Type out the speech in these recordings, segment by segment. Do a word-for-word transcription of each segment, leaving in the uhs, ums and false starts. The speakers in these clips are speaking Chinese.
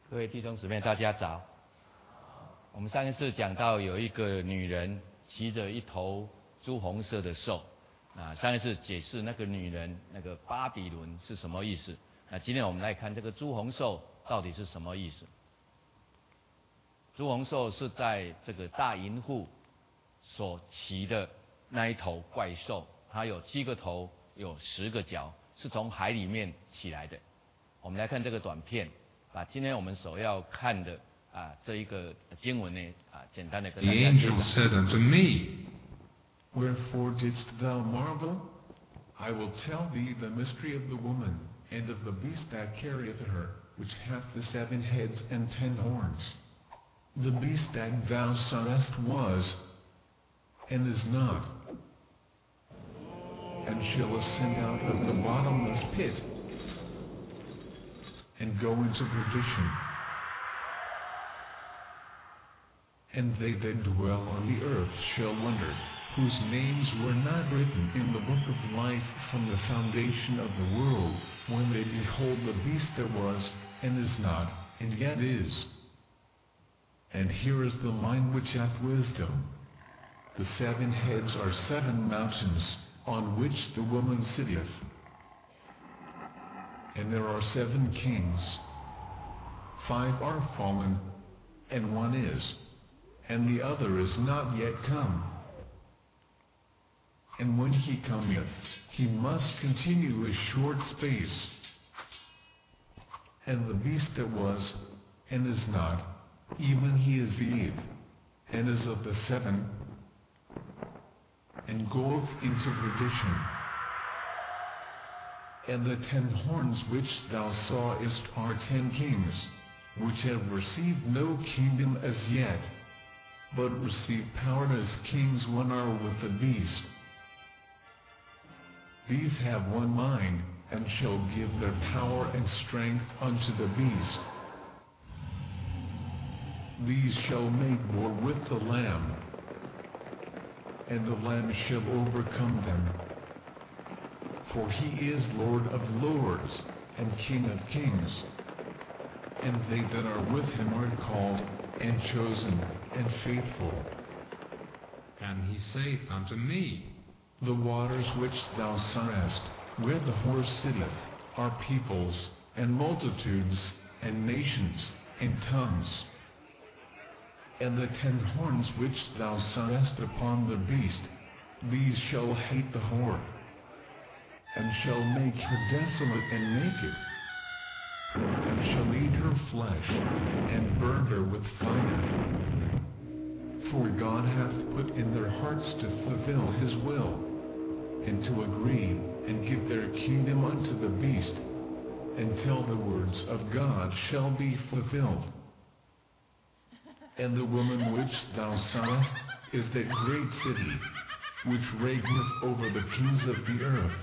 各位弟兄姊妹，大家早。我们上一次讲到有一个女人骑着一头朱红色的兽，啊，上一次解释那个女人那个巴比伦是什么意思。那今天我们来看这个朱红兽到底是什么意思。朱红兽是在这个大银户所骑的那一头怪兽，它有七个头，有十个脚，是从海里面起来的。我们来看这个短片，把今天我们所要看的啊这一个经文呢啊简单的跟大 The 家 angel 介绍。 said unto me, Wherefore didst thou marvel? I will tell thee the mystery of the woman, and of the beast that carrieth her, which hath the seven heads and ten horns. The beast that thou sawest was, and is not, and shall ascend out of the bottomless pit, and go into perdition. And they that dwell on the earth shall wonder, whose names were not written in the book of life from the foundation of the world, when they behold the beast that was, and is not, and yet is. And here is the mind which hath wisdom. The seven heads are seven mountains, on which the woman sitteth. And there are seven kings. Five are fallen, and one is, and the other is not yet come. And when he cometh, he must continue a short space. And the beast that was, and is not, even he is the eighth, and is of the seven, and goeth into perdition. And the ten horns which thou sawest are ten kings, which have received no kingdom as yet, but receive power as kings one are with the beast. These have one mind, and shall give their power and strength unto the beast. These shall make war with the Lamb, and the Lamb shall overcome them. For he is Lord of lords, and King of kings. And they that are with him are called, and chosen, and faithful. and he saith unto me, The waters which thou sawest, where the horse sitteth, are peoples, and multitudes, and nations, and tongues. And the ten horns which thou sawest upon the beast, these shall hate the whore, and shall make her desolate and naked, and shall eat her flesh, and burn her with fire. For God hath put in their hearts to fulfill his will, and to agree, and give their kingdom unto the beast, until the words of God shall be fulfilled. And the woman which thou sawest is that great city, which reigneth over the kings of the earth.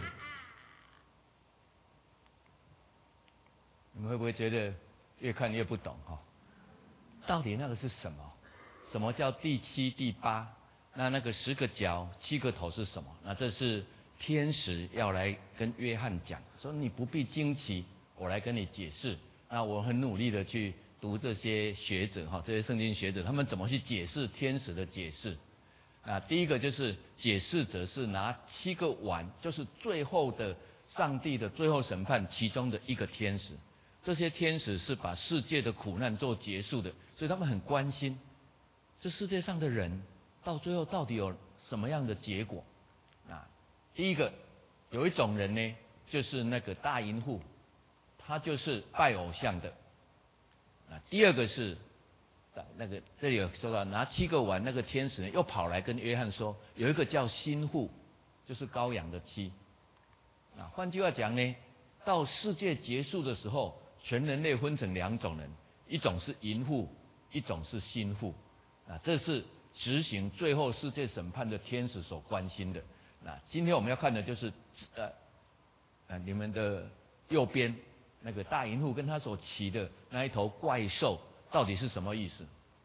你们会不会觉得越看越不懂哈、哦？到底那个是什么？什么叫第七、第八？那那个十个角、七个头是什么？那这是天使要来跟约翰讲，说你不必惊奇，我来跟你解释。那我很努力的去读这些学者哈，这些圣经学者他们怎么去解释天使的解释？啊，第一个就是解释者是拿七个碗，就是最后的上帝的最后审判其中的一个天使。这些天使是把世界的苦难做结束的，所以他们很关心这世界上的人到最后到底有什么样的结果。啊，第一个有一种人呢，就是那个大淫妇，他就是拜偶像的。啊，第二个是那个这里有说到拿七个碗，那个天使呢又跑来跟约翰说，有一个叫新妇，就是羔羊的妻。啊，换句话讲呢，到世界结束的时候，全人类分成两种人，一种是淫妇，一种是新妇。啊，这是执行最后世界审判的天使所关心的。那今天我们要看的就是呃呃你们的右边那个大淫妇跟他所骑的那一头怪兽到底是什么意思？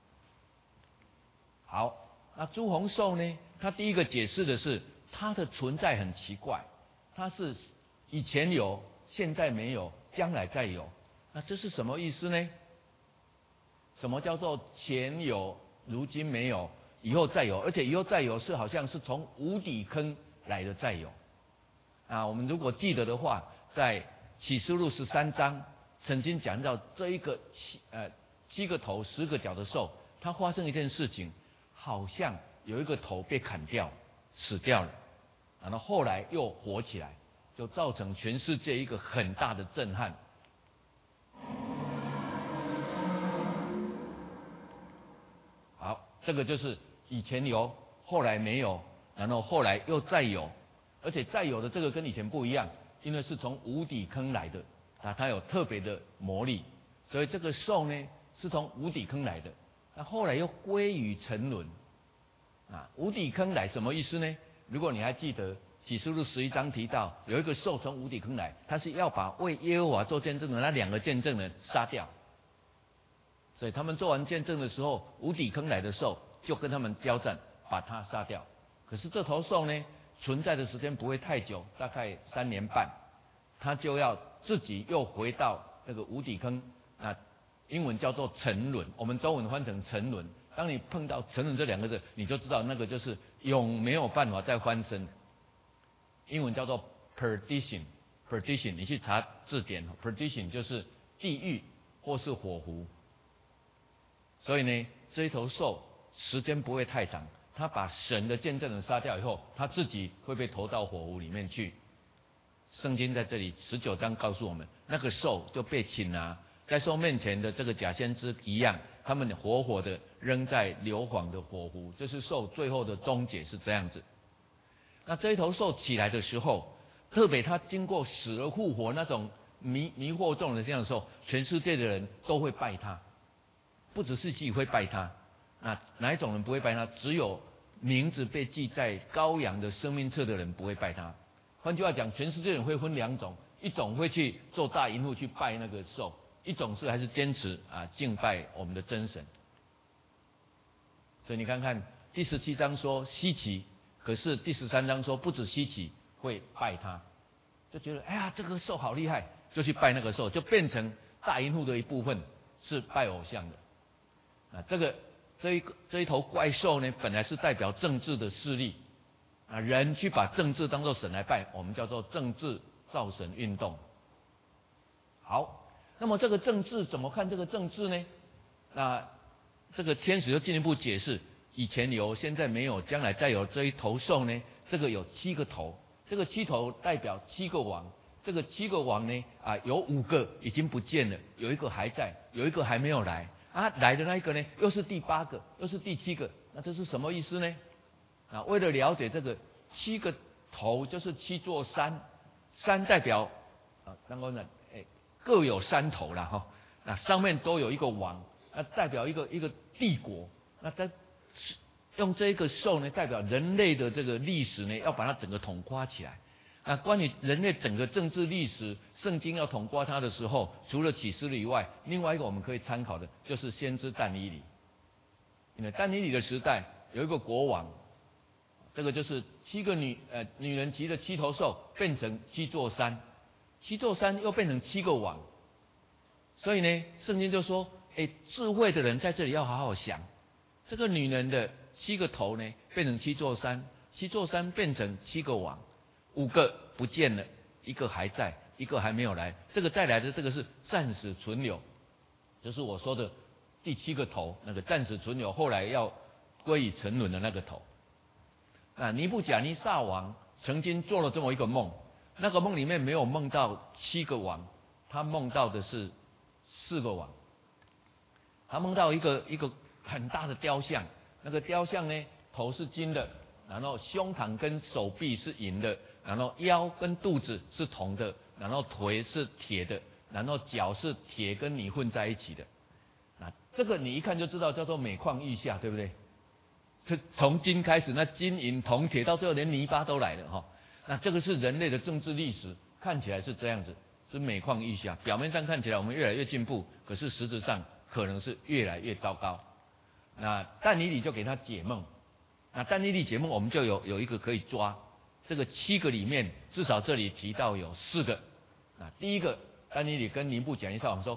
好，那朱红兽呢？它第一个解释的是它的存在很奇怪，它是以前有，现在没有，将来再有。那这是什么意思呢？ 什么叫做前有，如今没有，以后再有？而且以后再有是好像是从无底坑来的再有。啊，我们如果记得的话，在启示录十三章曾经讲到这一个七呃七个头十个脚的兽，它发生一件事情，好像有一个头被砍掉，死掉了，然后后来又活起来，就造成全世界一个很大的震撼。好，这个就是以前有，后来没有，然后后来又再有，而且再有的这个跟以前不一样，因为是从无底坑来的，啊，它有特别的魔力，所以这个兽呢是从无底坑来的，那后来又归于沉沦。啊，无底坑来什么意思呢？如果你还记得启示录十一章提到有一个兽从无底坑来，他是要把为耶和华做见证的那两个见证人杀掉。所以他们做完见证的时候，无底坑来的兽就跟他们交战，把他杀掉。可是这头兽呢，存在的时间不会太久，大概三年半，他就要自己又回到那个无底坑，那英文叫做沉沦，我们中文翻成沉沦。当你碰到沉沦这两个字，你就知道那个就是永没有办法再翻身。英文叫做 perdition，perdition， 你去查字典 ，perdition 就是地狱或是火湖。所以呢，这一头兽时间不会太长，他把神的见证人杀掉以后，他自己会被投到火湖里面去。圣经在这里十九章告诉我们，那个兽就被擒拿，在兽面前的这个假先知一样，他们活活的扔在硫磺的火湖，这是兽最后的终结是这样子。那这一头兽起来的时候，特别他经过死而复活那种迷迷惑众人这样的时候，全世界的人都会拜他，不只是自己会拜他。那哪一种人不会拜他？只有名字被记在羔羊的生命册的人不会拜他。换句话讲，全世界人会分两种，一种会去做大淫妇去拜那个兽，一种是还是坚持啊敬拜我们的真神。所以你看看第十七章说稀奇，可是第十三章说不止稀奇，会拜他，就觉得哎呀这个兽好厉害，就去拜那个兽，就变成大淫妇的一部分，是拜偶像的。啊，这个这一个这一头怪兽呢，本来是代表政治的势力，啊，人去把政治当作神来拜，我们叫做政治造神运动。好，那么这个政治怎么看这个政治呢？那这个天使就进一步解释，以前有，现在没有，将来再有这一头兽呢，这个有七个头，这个七头代表七个王，这个七个王呢，啊，有五个已经不见了，有一个还在，有一个还没有来，啊，来的那一个呢，又是第八个，又是第七个，那这是什么意思呢？啊，为了了解这个七个头，就是七座山，山代表啊，然后呢，哎，各有山头啦哈，那上面都有一个王。那代表一个一个帝国，那它用这个兽呢，代表人类的这个历史呢，要把它整个统括起来。那关于人类整个政治历史，圣经要统括它的时候，除了启示录以外，另外一个我们可以参考的就是先知但以理。因为但以理的时代有一个国王，这个就是七个女呃女人骑的七头兽变成七座山，七座山又变成七个王，所以呢，圣经就说。哎，智慧的人在这里要好好想，这个女人的七个头呢，变成七座山，七座山变成七个王，五个不见了，一个还在，一个还没有来。这个再来的这个是暂时存留，就是我说的第七个头，那个暂时存留，后来要归于沉沦的那个头。那尼布甲尼撒王曾经做了这么一个梦，那个梦里面没有梦到七个王，他梦到的是四个王。他梦到一个一个很大的雕像，那个雕像呢，头是金的，然后胸膛跟手臂是银的，然后腰跟肚子是铜的，然后腿是铁的，然后脚是铁跟泥混在一起的。那这个你一看就知道叫做每况愈下，对不对？是从金开始，那金银铜铁到最后连泥巴都来了哈。那这个是人类的政治历史，看起来是这样子，是每况愈下。表面上看起来我们越来越进步，可是实质上可能是越来越糟糕。那但以理就给他解梦，那但以理解梦我们就有有一个可以抓，这个七个里面至少这里提到有四个。那第一个但以理跟尼布甲尼撒王说，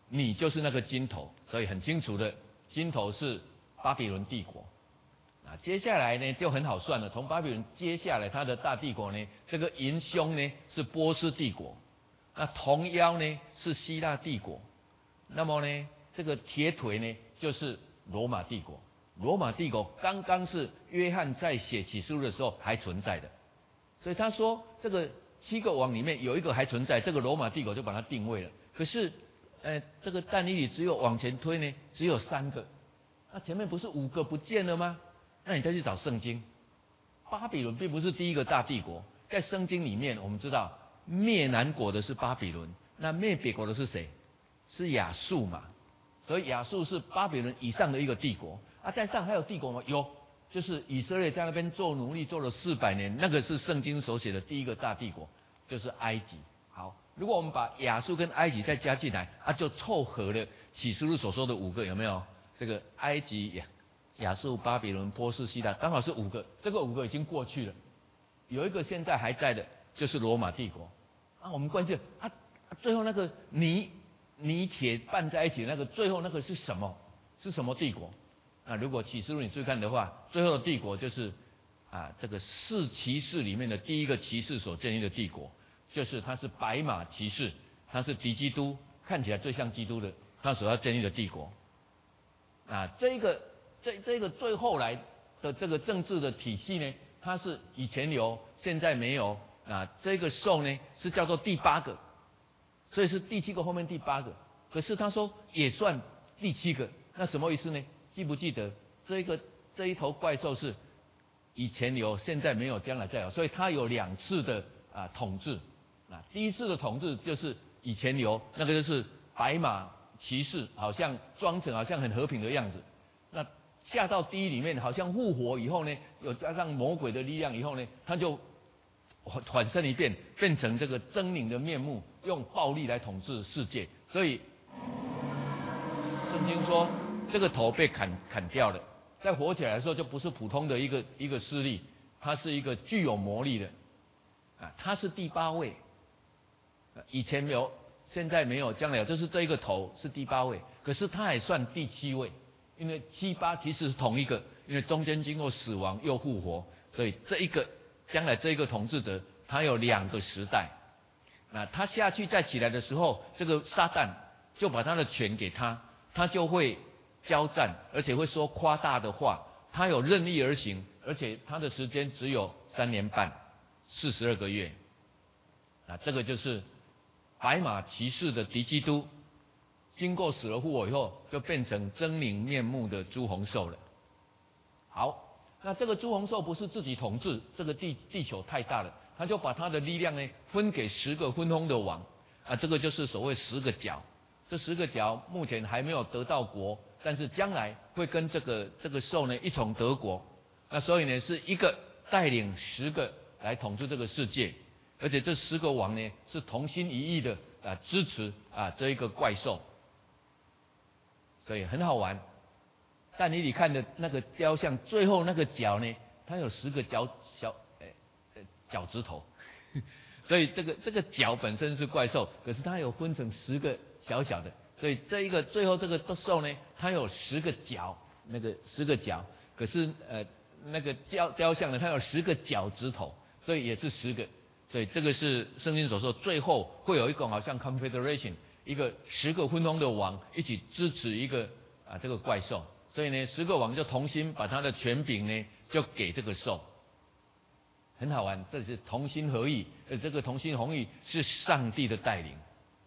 你就是那个金头，所以很清楚的，金头是巴比伦帝国。啊，接下来呢就很好算了，从巴比伦接下来它的大帝国呢，这个银胸呢是波斯帝国，那铜腰呢是希腊帝国，那么呢这个铁腿呢就是罗马帝国。罗马帝国刚刚是约翰在写启示录的时候还存在的，所以他说这个七个王里面有一个还存在，这个罗马帝国就把它定位了。可是，呃，这个但以理只有往前推呢，只有三个，那前面不是五个不见了吗？那你再去找圣经，巴比伦并不是第一个大帝国，在圣经里面我们知道灭南国的是巴比伦，那灭北国的是谁？是亚述嘛。所以亚述是巴比伦以上的一个帝国啊，在上还有帝国吗？有，就是以色列在那边做奴隶做了四百年，那个是圣经所写的第一个大帝国，就是埃及。好，如果我们把亚述跟埃及再加进来啊，就凑合了启示录所说的五个，有没有？这个埃及、亚亚述、巴比伦、波斯、希腊，刚好是五个，这个五个已经过去了，有一个现在还在的，就是罗马帝国。啊，我们关键啊，最后那个泥。泥铁拌在一起，那个最后那个是什么？是什么帝国？那如果启示录你注意看的话，最后的帝国就是啊，这个四骑士里面的第一个骑士所建立的帝国，就是他是白马骑士，他是敌基督，看起来最像基督的，他所要建立的帝国。啊，这个这这个最后来的这个政治的体系呢，它是以前有，现在没有。啊，这个兽呢是叫做第八个。所以是第七个后面第八个，可是他说也算第七个，那什么意思呢？记不记得这个这一头怪兽是以前有，现在没有，将来再有，所以它有两次的啊统治。啊，第一次的统治就是以前有，那个就是白马骑士，好像装成好像很和平的样子。那下到地狱里面，好像复活以后呢，有加上魔鬼的力量以后呢，他就转身一变，变成这个狰狞的面目，用暴力来统治世界。所以圣经说，这个头被砍砍掉了，在活起来的时候，就不是普通的一个一个势力，它是一个具有魔力的。啊，它是第八位，以前没有，现在没有，将来有，这是这一个头是第八位，可是它也算第七位，因为七八其实是同一个，因为中间经过死亡又复活，所以这一个。将来这一个统治者，他有两个时代，那他下去再起来的时候，这个撒旦就把他的权给他，他就会交战，而且会说夸大的话，他有任意而行，而且他的时间只有三年半，四十二个月。那这个就是白马骑士的敌基督，经过死而复活以后，就变成狰狞面目的朱红兽了。好。那这个朱红兽不是自己统治，这个地地球太大了，他就把他的力量呢分给十个分封的王，啊，这个就是所谓十个角。这十个角目前还没有得到国，但是将来会跟这个这个兽呢一同得国。那所以呢是一个带领十个来统治这个世界，而且这十个王呢是同心一意的啊支持啊这一个怪兽，所以很好玩。但你你看的那个雕像，最后那个角呢，它有十个脚小，呃呃脚趾头，所以这个这个角本身是怪兽，可是它有分成十个小小的，所以这一个最后这个兽呢，它有十个角，那个十个角，可是呃那个雕雕像呢，它有十个脚趾头，所以也是十个，所以这个是圣经所说，最后会有一个好像 confederation， 一个十个分封的王一起支持一个啊这个怪兽。所以呢，十个王就同心把他的权柄呢，就给这个兽，很好玩。这是同心合意，呃，这个同心合意是上帝的带领。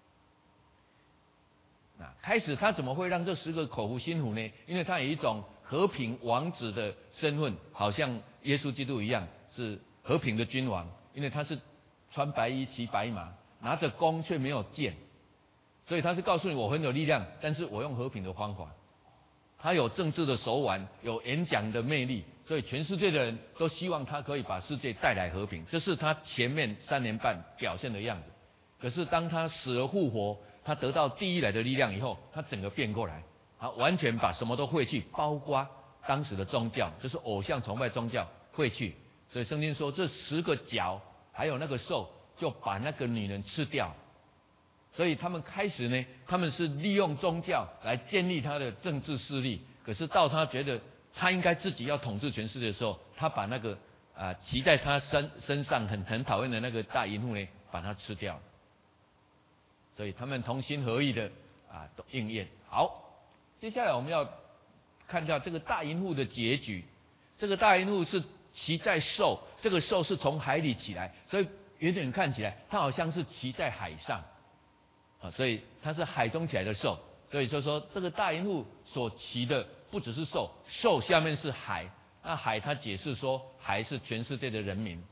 啊，开始他怎么会让这十个口服心服呢？因为他有一种和平王子的身份，好像耶稣基督一样，是和平的君王。因为他是穿白衣骑白马，拿着弓却没有箭，所以他是告诉你我很有力量，但是我用和平的方法。他有政治的手腕，有演讲的魅力，所以全世界的人都希望他可以把世界带来和平。这是他前面三年半表现的样子。可是当他死而复活，他得到地狱来的力量以后，他整个变过来，他完全把什么都废去，包括当时的宗教，就是偶像崇拜宗教废去。所以圣经说，这十个角还有那个兽，就把那个女人吃掉。 所以他们开始呢，他们是利用宗教来建立他的政治势力。可是到他觉得他应该自己要统治全世界的时候，他把那个啊、呃、骑在他身身上很很讨厌的那个大淫妇呢，把它吃掉了。所以他们同心合意的啊都应验。好，接下来我们要看到这个大淫妇的结局。这个大淫妇是骑在兽，这个兽是从海里起来，所以远远看起来它好像是骑在海上啊，所以它是海中起来的兽。所以就说这个大淫妇所骑的不只是兽，兽下面是海。那海他解释说，海是全世界的人民，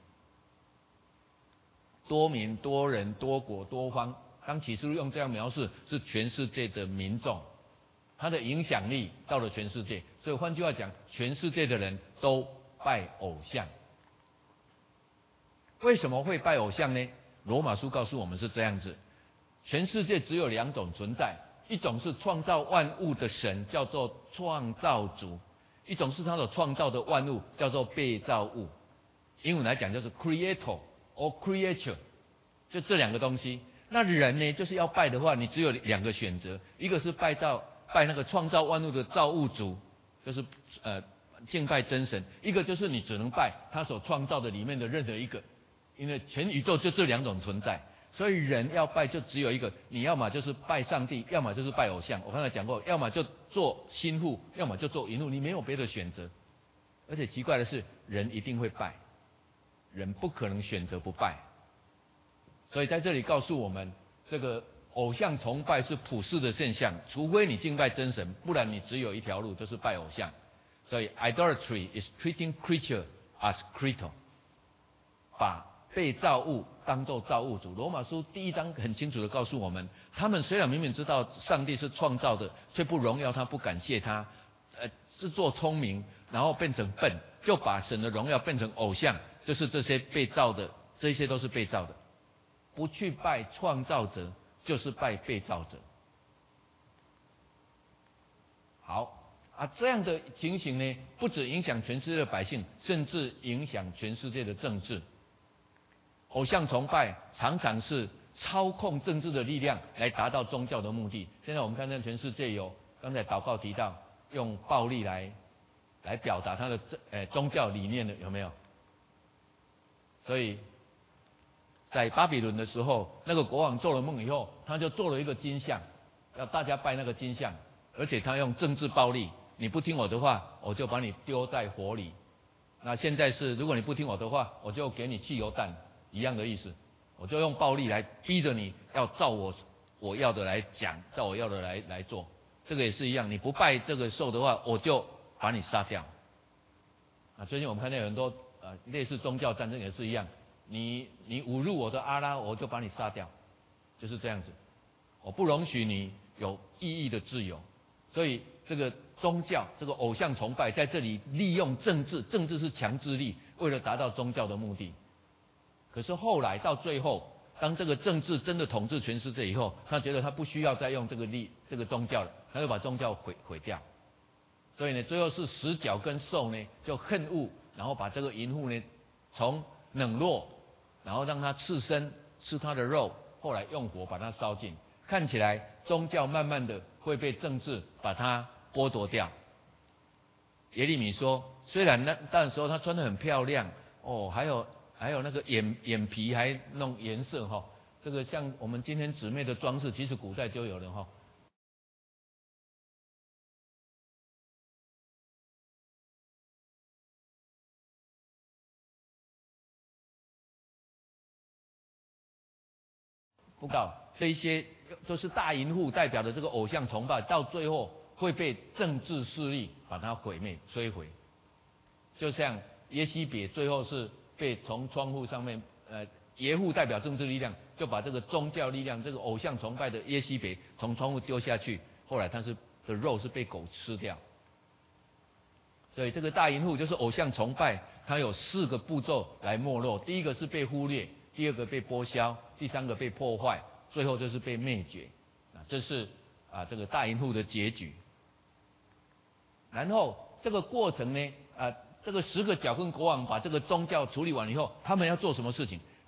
多民、多人、多国、多方。当启示录用这样描述，是全世界的民众，他的影响力到了全世界。所以换句话讲，全世界的人都拜偶像。为什么会拜偶像呢？罗马书告诉我们是这样子：全世界只有两种存在。一种是创造万物的神，叫做创造主；一种是他所创造的万物，叫做被造物。英文来讲就是 creator or creature， 就这两个东西。那人呢，就是要拜的话，你只有两个选择：一个是拜造拜那个创造万物的造物主，就是呃敬拜真神；一个就是你只能拜他所创造的里面的任何一个，因为全宇宙就这两种存在。所以人要拜就只有一个，你要么就是拜上帝，要么就是拜偶像。我刚才讲过，要么就做心腹，要么就做淫妇，你没有别的选择。而且奇怪的是，人一定会拜，人不可能选择不拜。所以在这里告诉我们，这个偶像崇拜是普世的现象，除非你敬拜真神，不然你只有一条路，就是拜偶像。所以 idolatry is treating creature as creator， 把被造物当作造物主。罗马书第一章很清楚地告诉我们，他们虽然明明知道上帝是创造的，却不荣耀他，不感谢他，呃，自作聪明，然后变成笨，就把神的荣耀变成偶像，就是这些被造的，这些都是被造的。不去拜创造者，就是拜被造者。好啊，这样的情形呢，不只影响全世界的百姓，甚至影响全世界的政治。偶像崇拜常常是操控政治的力量来达到宗教的目的。现在我们看到全世界有，刚才祷告提到用暴力来来表达他的呃宗教理念的，有没有？所以在巴比伦的时候，那个国王做了梦以后，他就做了一个金像，要大家拜那个金像，而且他用政治暴力，你不听我的话，我就把你丢在火里。那现在是，如果你不听我的话，我就给你汽油弹。一样的意思，我就用暴力来逼着你要照我我要的来讲，照我要的来来做。这个也是一样，你不拜这个兽的话，我就把你杀掉。啊，最近我们看到有很多呃类似宗教战争也是一样，你你侮辱我的阿拉，我就把你杀掉，就是这样子。我不容许你有意义的自由，所以这个宗教这个偶像崇拜在这里利用政治，政治是强制力，为了达到宗教的目的。可是后来到最后，当这个政治真的统治全世界以后，他觉得他不需要再用这个力、这个宗教了，他就把宗教毁毁掉。所以呢，最后是十角跟兽呢就恨恶，然后把这个淫妇呢从冷落，然后让他刺身吃他的肉，后来用火把它烧尽。看起来宗教慢慢的会被政治把它剥夺掉。耶利米说，虽然那那时候他穿得很漂亮哦，还有。还有那个眼眼皮还弄颜色哈，这个像我们今天姊妹的装饰，其实古代就有了哈。不知道这一些都是大淫妇代表的这个偶像崇拜，到最后会被政治势力把它毁灭摧毁。就像耶西别最后是。被从窗户上面，呃，耶户代表政治力量，就把这个宗教力量、这个偶像崇拜的耶西别从窗户丢下去，后来他是的肉是被狗吃掉。所以这个大淫妇就是偶像崇拜，它有四个步骤来没落：第一个是被忽略，第二个被剥削，第三个被破坏，最后就是被灭绝。啊，这是啊这个大淫妇的结局。然后这个过程呢，啊。这个十个角跟国王把这个宗教处理完以后，他们要做什么事情？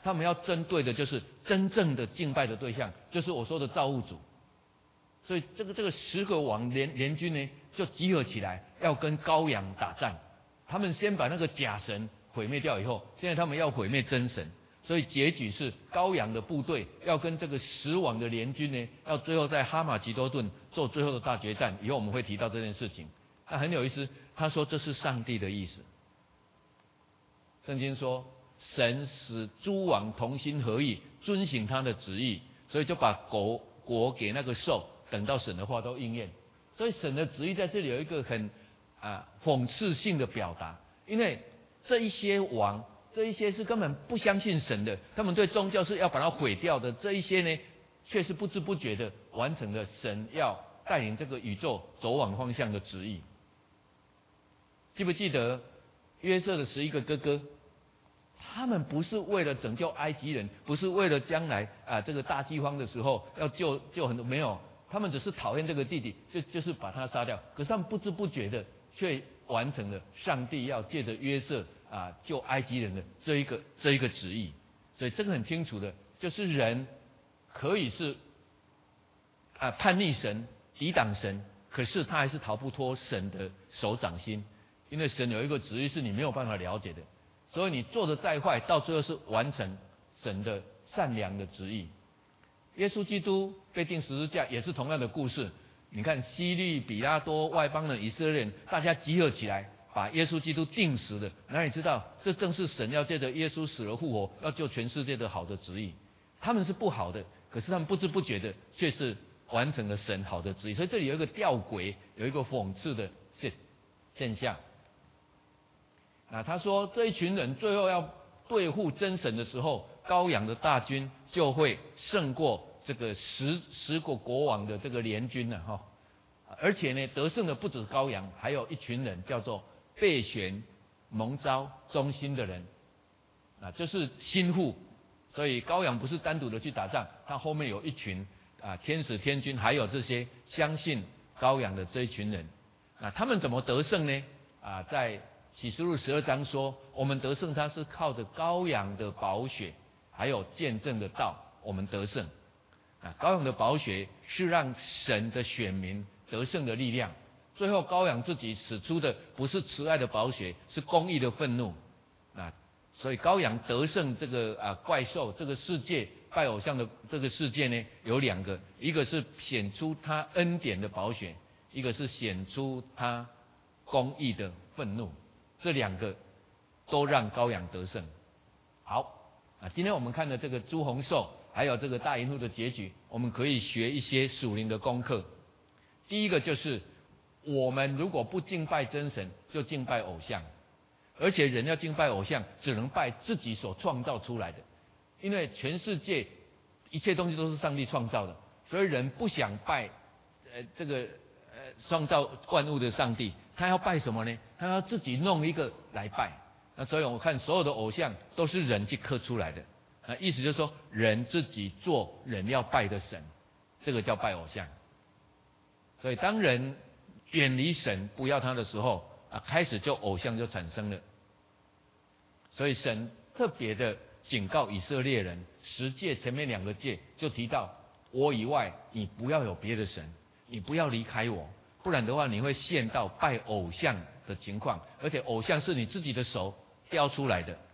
他们要针对的就是真正的敬拜的对象，就是我说的造物主。所以这个这个十个王联联军呢，就集合起来要跟羔羊打仗。他们先把那个假神毁灭掉以后，现在他们要毁灭真神。所以结局是羔羊的部队要跟这个十王的联军呢，要最后在哈马吉多顿做最后的大决战。以后我们会提到这件事情。那很有意思，他说这是上帝的意思。圣经说，神使诸王同心合意，遵行他的旨意，所以就把国国给那个兽，等到神的话都应验。所以神的旨意在这里有一个很啊讽刺性的表达，因为这一些王。这一些是根本不相信神的，他们对宗教是要把它毁掉的。这一些呢，却是不知不觉的完成了神要带领这个宇宙走往方向的旨意。记不记得约瑟的十一个哥哥？他们不是为了拯救埃及人，不是为了将来啊这个大饥荒的时候要救救很多，没有，他们只是讨厌这个弟弟，就就是把他杀掉。可是他们不知不觉的却完成了上帝要借着约瑟。啊，救埃及人的这一个这一个旨意，所以这个很清楚的，就是人可以是啊叛逆神、抵挡神，可是他还是逃不脱神的手掌心，因为神有一个旨意是你没有办法了解的，所以你做的再坏，到最后是完成神的善良的旨意。耶稣基督被钉十字架也是同样的故事，你看希律、比拉多、外邦人、以色列人，大家集合起来。把耶稣基督钉死的，哪里知道这正是神要借着耶稣死而复活，要救全世界的好的旨意。他们是不好的，可是他们不知不觉的却是完成了神好的旨意。所以这里有一个吊诡，有一个讽刺的现现象。那他说这一群人最后要对付真神的时候，羔羊的大军就会胜过这个十十个国王的这个联军了哈。而且呢，得胜的不止羔羊，还有一群人叫做被选、蒙召、忠心的人，啊，就是心腹。所以羔羊不是单独的去打仗，他后面有一群啊天使天军，还有这些相信羔羊的这一群人。那他们怎么得胜呢？啊，在启示录十二章说，我们得胜，他是靠着羔羊的宝血，还有见证的道，我们得胜。啊，羔羊的宝血是让神的选民得胜的力量。最后羔羊自己使出的不是慈爱的宝血，是公义的愤怒。啊，所以羔羊得胜这个啊怪兽，这个世界拜偶像的这个世界呢，有两个，一个是显出他恩典的宝血，一个是显出他公义的愤怒。这两个都让羔羊得胜。好，啊，今天我们看的这个朱红兽，还有这个大银幕的结局，我们可以学一些属灵的功课。第一个就是，我们如果不敬拜真神，就敬拜偶像，而且人要敬拜偶像，只能拜自己所创造出来的，因为全世界一切东西都是上帝创造的，所以人不想拜，呃，这个呃创造万物的上帝，他要拜什么呢？他要自己弄一个来拜。那所以我看所有的偶像都是人去刻出来的，啊，意思就是说人自己做人要拜的神，这个叫拜偶像。所以当人远离神不要他的时候啊，开始就偶像就产生了。所以神特别的警告以色列人，十诫前面两个诫就提到，我以外你不要有别的神，你不要离开我，不然的话你会陷到拜偶像的情况，而且偶像是你自己的手雕出来的，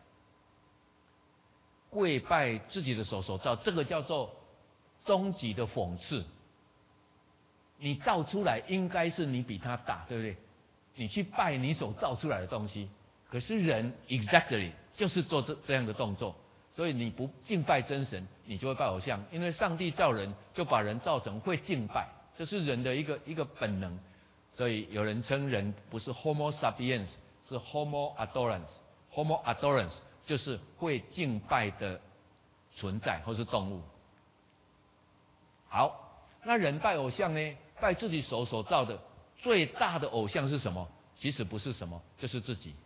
跪拜自己的手所造，这个叫做终极的讽刺。你造出来应该是你比他大，对不对？你去拜你所造出来的东西，可是人 exactly 就是做这这样的动作，所以你不敬拜真神，你就会拜偶像。因为上帝造人，就把人造成会敬拜，这是人的一个一个本能。所以有人称人不是 Homo sapiens， 是 Homo adorans。Homo adorans 就是会敬拜的存在或是动物。好，那人拜偶像呢？拜自己手所造的最大的偶像是什么？其实不是什么，就是自己，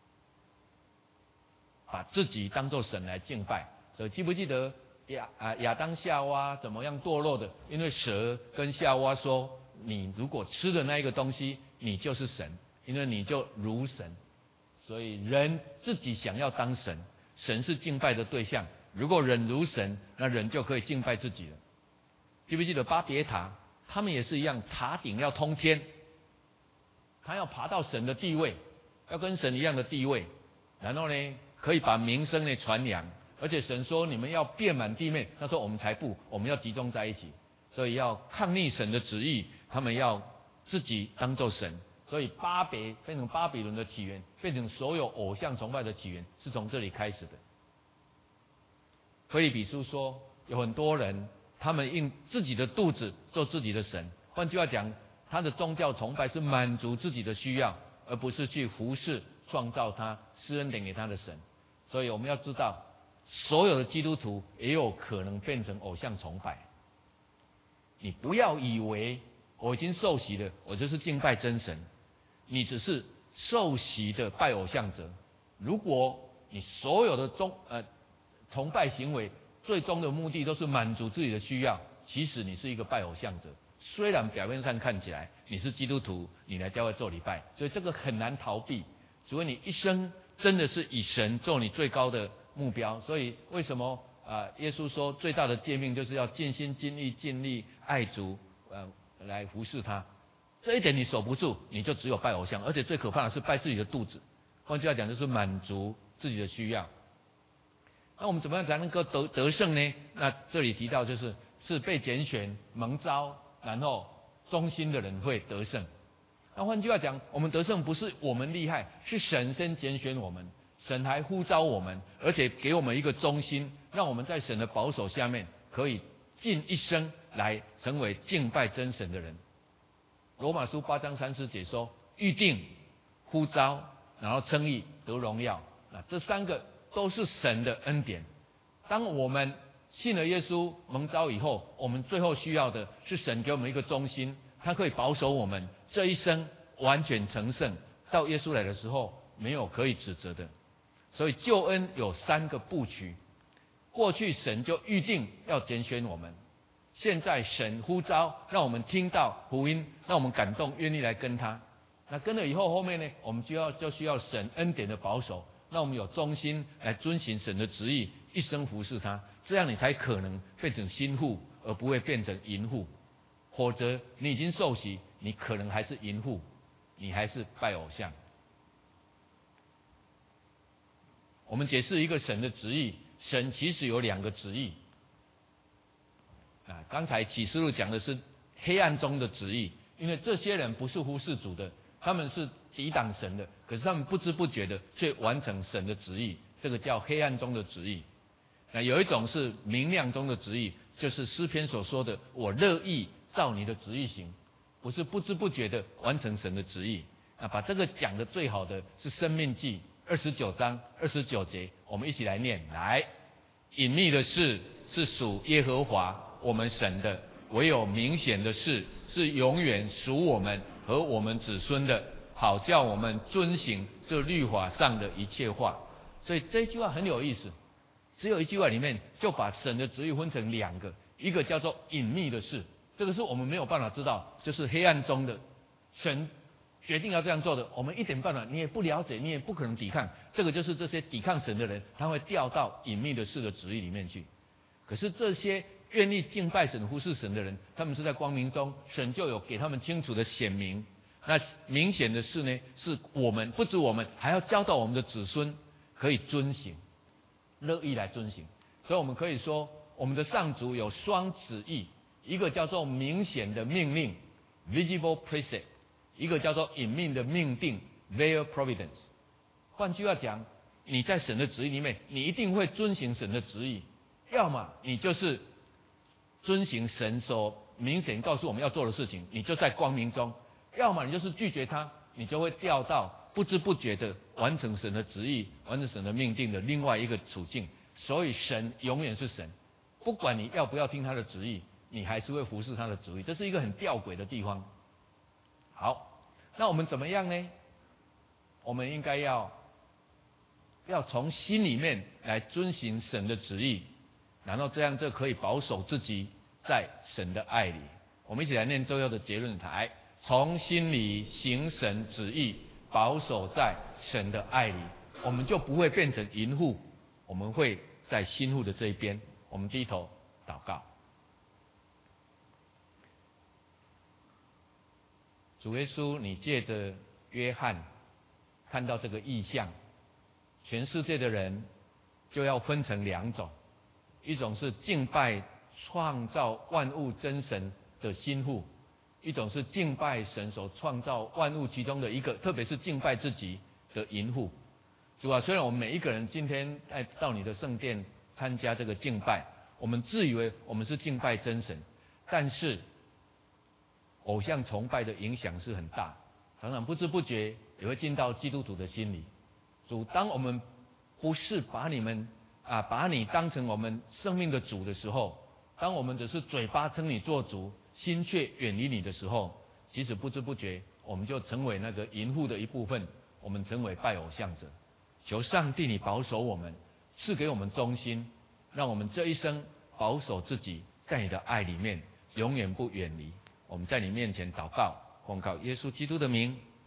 把自己当作神来敬拜。所以记不记得亚啊亚当夏娃怎么样堕落的？因为蛇跟夏娃说，你如果吃的那一个东西，你就是神，因为你就如神。所以人自己想要当神，神是敬拜的对象， 如果人如神，那人就可以敬拜自己了。记不记得巴别塔？他们也是一样，塔顶要通天，他要爬到神的地位，要跟神一样的地位，然后呢，可以把名声呢传扬。而且神说你们要遍满地面，他说我们才不，我们要集中在一起，所以要抗逆神的旨意，他们要自己当做神。所以巴别变成巴比伦的起源，变成所有偶像崇拜的起源，是从这里开始的。腓立比书说，有很多人他们用自己的肚子做自己的神，换句话讲，他的宗教崇拜是满足自己的需要，而不是去服侍创造他施恩典给他的神。所以我们要知道，所有的基督徒也有可能变成偶像崇拜。你不要以为我已经受洗了，我就是敬拜真神，你只是受洗的拜偶像者。如果你所有的宗呃崇拜行为最终的目的都是满足自己的需要，其实你是一个拜偶像者。虽然表面上看起来你是基督徒，你来教会做礼拜，所以这个很难逃避，除非你一生真的是以神做你最高的目标。所以为什么啊、呃？耶稣说最大的诫命就是要尽心尽力尽力爱主，呃，来服侍他。这一点你守不住，你就只有拜偶像，而且最可怕的是拜自己的肚子。换句话讲，就是满足自己的需要。那我们怎么样才能够得得胜呢？那这里提到就是是被拣选、蒙召，然后忠心的人会得胜。那换句话讲，我们得胜不是我们厉害，是神先拣选我们，神还呼召我们，而且给我们一个忠心，让我们在神的保守下面可以尽一生来成为敬拜真神的人。罗马书八章三十节说，预定、呼召，然后称义、得荣耀，那这三个都是神的恩典。当我们信了耶稣蒙召以后，我们最后需要的是神给我们一个忠心，他可以保守我们这一生完全成圣，到耶稣来的时候没有可以指责的。所以救恩有三个部曲，过去神就预定要拣选我们，现在神呼召让我们听到福音，让我们感动愿意来跟他。那跟了以后，后面呢，我们就要就需要神恩典的保守，让我们有忠心来遵行神的旨意，一生服侍他，这样你才可能变成新妇，而不会变成淫妇。否则你已经受洗，你可能还是淫妇，你还是拜偶像。我们解释一个神的旨意，神其实有两个旨意。啊，刚才启示录讲的是黑暗中的旨意，因为这些人不是忽视主的，他们是抵挡神的，可是他们不知不觉的却完成神的旨意，这个叫黑暗中的旨意。那有一种是明亮中的旨意，就是诗篇所说的我乐意照你的旨意行，不是不知不觉的完成神的旨意。那把这个讲的最好的是申命记二十九章二十九节，我们一起来念。来，隐秘的事是属耶和华我们神的，唯有明显的事是永远属我们和我们子孙的，好叫我们遵行这律法上的一切话。所以这句话很有意思，只有一句话里面就把神的旨意分成两个，一个叫做隐秘的事，这个是我们没有办法知道，就是黑暗中的神决定要这样做的，我们一点办法你也不了解，你也不可能抵抗，这个就是这些抵抗神的人，他会掉到隐秘的事的旨意里面去。可是这些愿意敬拜神、忽视神的人，他们是在光明中，神就有给他们清楚的显明。那明显的事呢，是我们不止我们，还要教导我们的子孙可以遵行，乐意来遵行。所以我们可以说，我们的上主有双旨意，一个叫做明显的命令 （visible precept）， 一个叫做隐秘的命定 （veiled providence）。换句话讲，你在神的旨意里面，你一定会遵行神的旨意，要么你就是遵行神所明显告诉我们要做的事情，你就在光明中；要么你就是拒绝他，你就会掉到不知不觉的完成神的旨意、完成神的命定的另外一个处境。所以神永远是神，不管你要不要听他的旨意，你还是会服侍他的旨意。这是一个很吊诡的地方。好，那我们怎么样呢？我们应该要要从心里面来遵行神的旨意，然后这样就可以保守自己在神的爱里。我们一起来念最后的结论台：从心里行神旨意，保守在神的爱里，我们就不会变成淫妇，我们会在心腹的这一边。我们低头祷告。主耶稣，你借着约翰看到这个异象，全世界的人就要分成两种，一种是敬拜创造万物真神的心腹，一种是敬拜神所创造万物其中的一个，特别是敬拜自己的淫妇。主啊，虽然我们每一个人今天来到你的圣殿参加这个敬拜，我们自以为我们是敬拜真神，但是偶像崇拜的影响是很大，常常不知不觉也会进到基督徒的心里。主，当我们不是把你们啊把你当成我们生命的主的时候，当我们只是嘴巴称你做主，心却远离你的时候，其实不知不觉我们就成为那个淫妇的一部分，我们成为拜偶像者。求上帝你保守我们，赐给我们忠心，让我们这一生保守自己，在你的爱里面永远不远离。我们在你面前祷告，奉靠耶稣基督的名，